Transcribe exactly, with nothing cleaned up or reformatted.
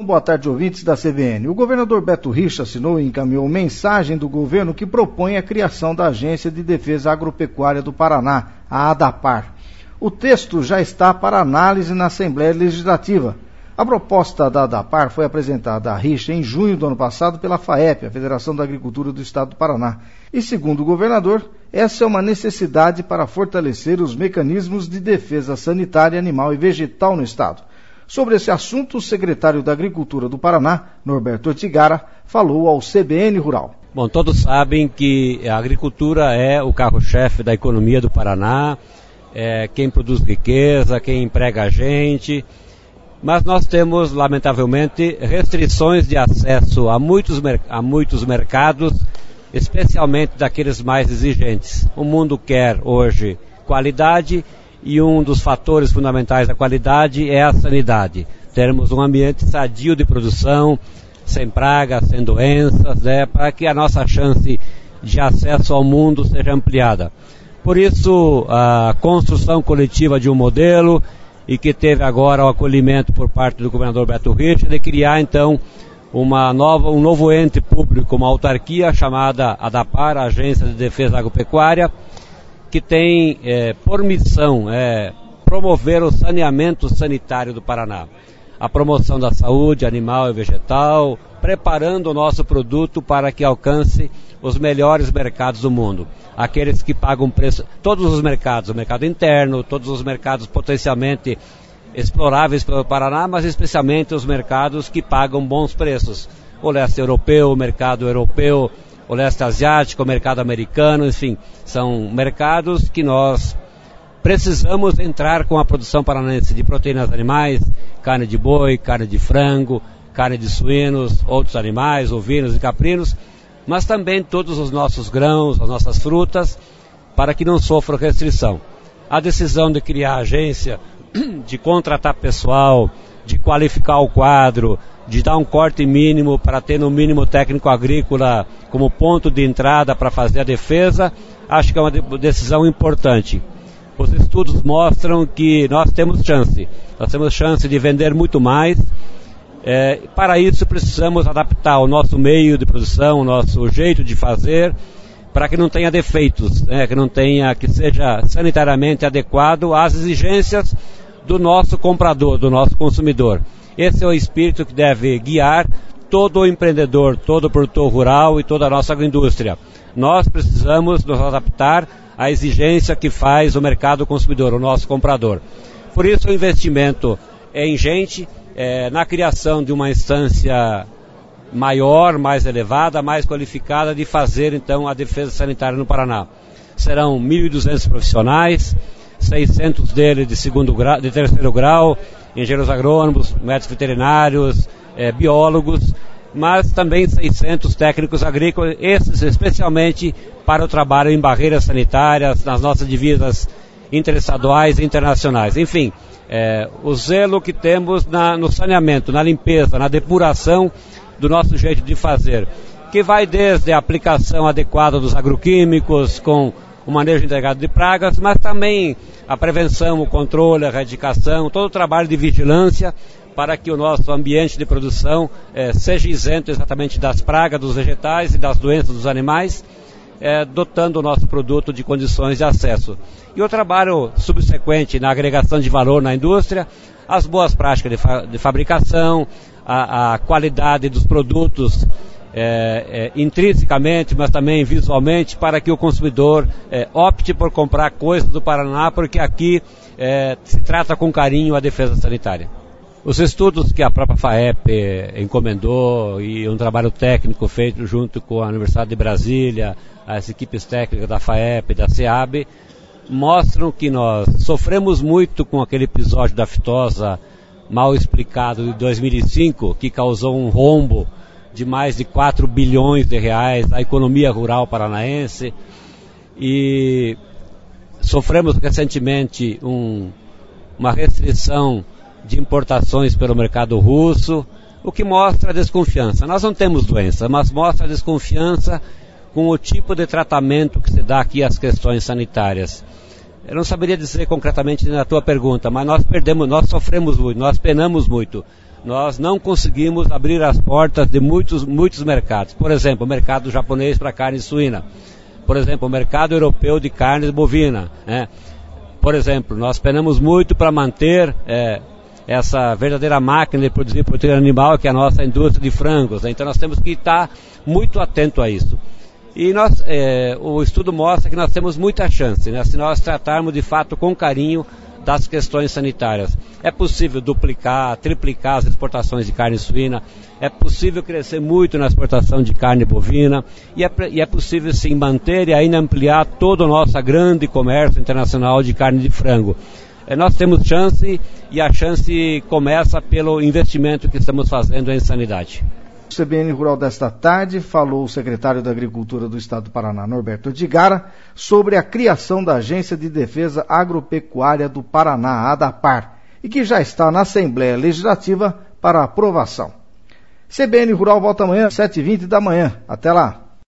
Boa tarde, ouvintes da C B N. O governador Beto Richa assinou e encaminhou mensagem do governo que propõe a criação da Agência de Defesa Agropecuária do Paraná, a ADAPAR. O texto já está para análise na Assembleia Legislativa. A proposta da ADAPAR foi apresentada a Richa em junho do ano passado pela FAEP, a Federação da Agricultura do Estado do Paraná. E, segundo o governador, essa é uma necessidade para fortalecer os mecanismos de defesa sanitária animal e vegetal no Estado. Sobre esse assunto, o secretário da Agricultura do Paraná, Norberto Ortigara, falou ao C B N Rural. Bom, todos sabem que a agricultura é o carro-chefe da economia do Paraná, é quem produz riqueza, quem emprega a gente, mas nós temos, lamentavelmente, restrições de acesso a muitos, a muitos mercados, especialmente daqueles mais exigentes. O mundo quer hoje qualidade, e um dos fatores fundamentais da qualidade é a sanidade. Termos um ambiente sadio de produção, sem pragas, sem doenças, né, para que a nossa chance de acesso ao mundo seja ampliada. Por isso, a construção coletiva de um modelo, e que teve agora o acolhimento por parte do governador Beto Richa, de criar então uma nova, um novo ente público, uma autarquia chamada ADAPAR, Agência de Defesa Agropecuária, que tem é, por missão é, promover o saneamento sanitário do Paraná, a promoção da saúde animal e vegetal, preparando o nosso produto para que alcance os melhores mercados do mundo, aqueles que pagam preço, todos os mercados, o mercado interno, todos os mercados potencialmente exploráveis pelo Paraná, mas especialmente os mercados que pagam bons preços, o leste europeu, o mercado europeu, o leste asiático, o mercado americano, enfim, são mercados que nós precisamos entrar com a produção paranaense de proteínas animais, carne de boi, carne de frango, carne de suínos, outros animais, ovinos e caprinos, mas também todos os nossos grãos, as nossas frutas, para que não sofram restrição. A decisão de criar a agência, de contratar pessoal, de qualificar o quadro, de dar um corte mínimo para ter no mínimo técnico agrícola como ponto de entrada para fazer a defesa, acho que é uma decisão importante. Os estudos mostram que nós temos chance, nós temos chance de vender muito mais. É, para isso precisamos adaptar o nosso meio de produção, o nosso jeito de fazer, para que não tenha defeitos, né, que não tenha, que seja sanitariamente adequado às exigências do nosso comprador, do nosso consumidor. Esse é o espírito que deve guiar todo o empreendedor, todo o produtor rural e toda a nossa agroindústria. Nós precisamos nos adaptar à exigência que faz o mercado consumidor, o nosso comprador. Por isso o investimento é ingente, é, na criação de uma instância maior, mais elevada, mais qualificada de fazer então a defesa sanitária no Paraná. Serão mil e duzentos profissionais, seiscentos deles de, segundo grau, de terceiro grau, engenheiros agrônomos, médicos veterinários, é, biólogos, mas também seiscentos técnicos agrícolas, esses especialmente para o trabalho em barreiras sanitárias, nas nossas divisas interestaduais e internacionais. Enfim, é, o zelo que temos na, no saneamento, na limpeza, na depuração do nosso jeito de fazer, que vai desde a aplicação adequada dos agroquímicos, com o manejo integrado de pragas, mas também a prevenção, o controle, a erradicação, todo o trabalho de vigilância para que o nosso ambiente de produção eh, seja isento exatamente das pragas, dos vegetais e das doenças dos animais, eh, dotando o nosso produto de condições de acesso. E o trabalho subsequente na agregação de valor na indústria, as boas práticas de, fa de fabricação, a, a qualidade dos produtos, É, é, intrinsecamente, mas também visualmente, para que o consumidor é, opte por comprar coisas do Paraná, porque aqui é, se trata com carinho a defesa sanitária. Os estudos que a própria FAEP encomendou e um trabalho técnico feito junto com a Universidade de Brasília, as equipes técnicas da FAEP e da SEAB, mostram que nós sofremos muito com aquele episódio da aftosa mal explicado de dois mil e cinco, que causou um rombo de mais de quatro bilhões de reais à economia rural paranaense, e sofremos recentemente um, uma restrição de importações pelo mercado russo, o que mostra a desconfiança. Nós não temos doença, mas mostra a desconfiança com o tipo de tratamento que se dá aqui às questões sanitárias. Eu não saberia dizer concretamente na tua pergunta, mas nós perdemos, nós sofremos muito, nós penamos muito. nós não conseguimos abrir as portas de muitos, muitos mercados. Por exemplo, o mercado japonês para carne suína. Por exemplo, o mercado europeu de carne bovina. Né? Por exemplo, nós penamos muito para manter é, essa verdadeira máquina de produzir proteína animal, que é a nossa indústria de frangos. Né? Então nós temos que estar muito atento a isso. E nós, é, o estudo mostra que nós temos muita chance, né? Se nós tratarmos de fato com carinho das questões sanitárias. É possível duplicar, triplicar as exportações de carne suína, é possível crescer muito na exportação de carne bovina, e é, e é possível sim manter e ainda ampliar todo o nosso grande comércio internacional de carne de frango. É, nós temos chance, e a chance começa pelo investimento que estamos fazendo em sanidade. No C B N Rural desta tarde, falou o secretário da Agricultura do Estado do Paraná, Norberto Edgara, sobre a criação da Agência de Defesa Agropecuária do Paraná, a ADAPAR, e que já está na Assembleia Legislativa para aprovação. C B N Rural volta amanhã, sete e vinte da manhã. Até lá.